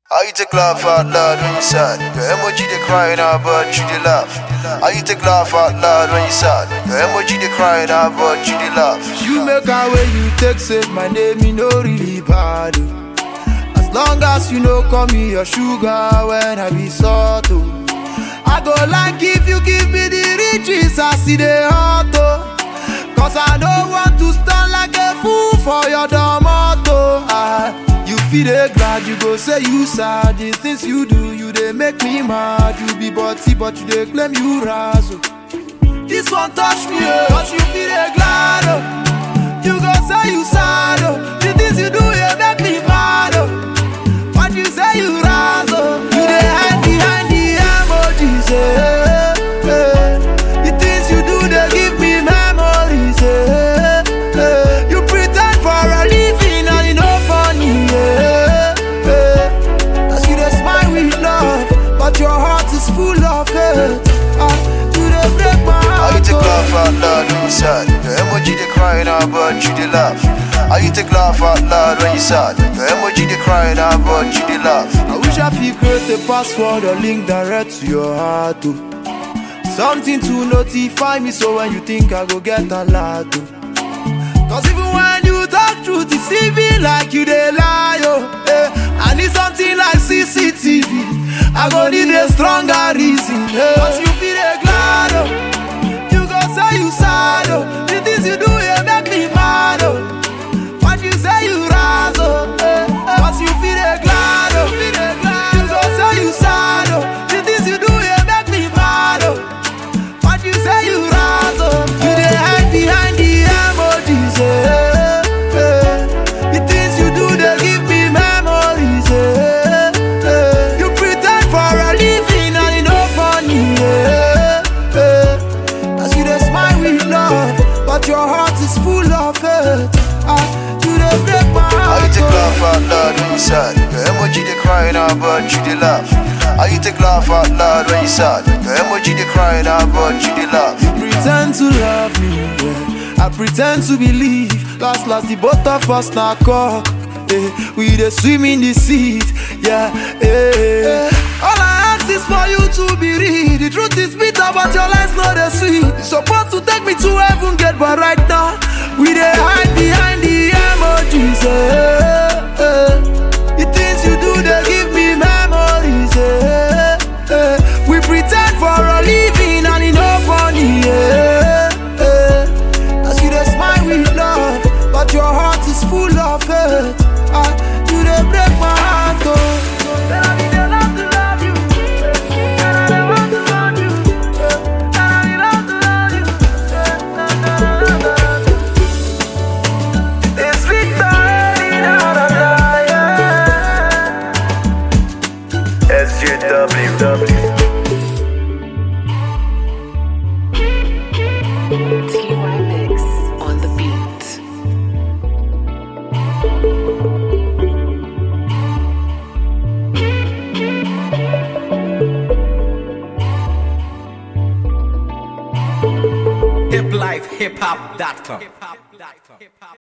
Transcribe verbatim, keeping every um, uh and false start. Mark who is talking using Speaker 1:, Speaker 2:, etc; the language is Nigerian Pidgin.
Speaker 1: How you take laugh out loud when you sad? Your emoji they crying out but you they laugh. How you take laugh out loud when you sad? Your emoji they crying out but you they laugh.
Speaker 2: You make a way you take save my name, you know really bad. Oh. As long as you know call me your sugar when I be salt. Oh. I go like if you give me the riches I see the heart. Oh. Cause I don't want to stand like a fool for your domato. Ah. You feel it glad, you go say you sad. The things you do, you they make me mad. You be butty, but you they claim you razzle. This one touch me, oh, cause you feel it glad, oh. You go say you sad, oh. The things you do, you make me mad, oh. But you say you razzle. You they hide behind the emojis, eh, eh. The things you do, they give me memories, eh, eh. You pretend for a living and you know funny, yeah, yeah. As you just smile with love, but your heart is full of hate. Ah, you dey break my heart.
Speaker 1: How you take laugh out loud when you sad? Your emoji they crying out but you they laugh. How you take laugh out loud when you sad? Your emoji they crying out but you they laugh.
Speaker 2: I wish I could create a password or link direct to your heart, oh. Something to notify me so when you think I go get a lot, oh. Cause even when you talk truth, it seem be like you dey lie, oh, eh. I need something like C C T V. I go need a stronger reason, eh. Cause you feel a glad, oh. You go say you sad, oh. The things you do, you make me mad, oh. But you say you razzle, eh. Cause you feel a glad, oh. You go say you sad, oh. The things you do, you make me mad, oh. But you say you razzle. You dey hide behind the emojis, eh, eh. The things you do, they give me memories, eh, eh. You pretend for a living and you know funny, eh, eh. As you dey smile with love, but your heart is full of hate. Ah, you dey break my
Speaker 1: How you
Speaker 2: heart,
Speaker 1: take
Speaker 2: oh.
Speaker 1: laugh out loud when you sad? Your emoji they crying out but you they laugh. How you take laugh out loud when you sad? Your emoji they crying out but you they laugh.
Speaker 2: Pretend to love me, yeah. I pretend to believe. Last, last, the both of us now cock, eh. We dey swim in the seat, yeah, eh. All I ask is for you to be real. The truth is bitter, but your lies not the sweet. You supposed to take me to heaven, get, but right now we dey hide behind the emojis, eh, eh. The things you do, they give me memories, eh, eh. We pretend for a living and it no funny, yeah, yeah. As you dey smile with love, but your heart is full of hate. Ah, you dey break my heart, oh. Then I need to love to love you, and I dey want to want you, and I need love to love you, it's victory, da da da, yeah.
Speaker 3: S J W W.
Speaker 4: T Y Mix on the beat.
Speaker 5: hip life hip hop dot com